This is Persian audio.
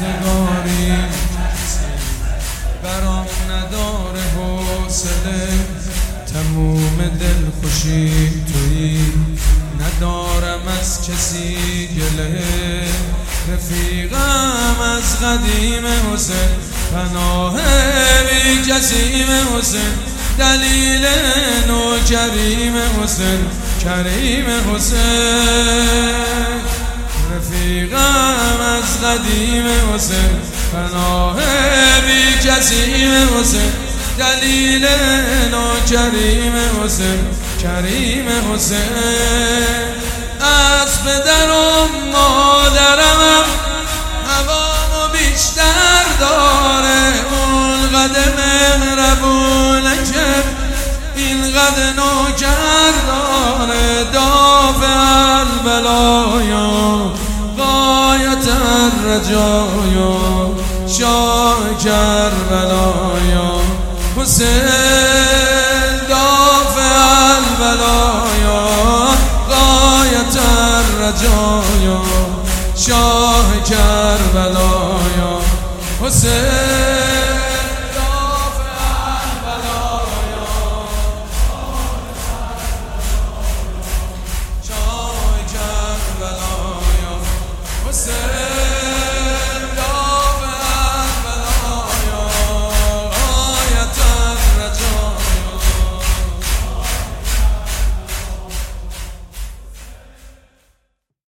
روزگاری برام نداره حوصله، تموم دل خوشی تویی، ندارم از کسی گله. رفیقم از قدیم حسین، پناه بی کسیم حسین، دلیل نوکریم حسین، کریم حسین. رفیقم از قدیم حسین، پناه بی کسیم حسین، دلیل نوکریم حسین، کریم حسین. از پدرم مادرم هوامو بیشتر داره، اون قدر مهربونه که این قدر نوکر داره. دافع البلایا غایت الرجایا، شاه کربلایا حسین. دافع البلایا غایت الرجایا، شاه کربلایا حسین.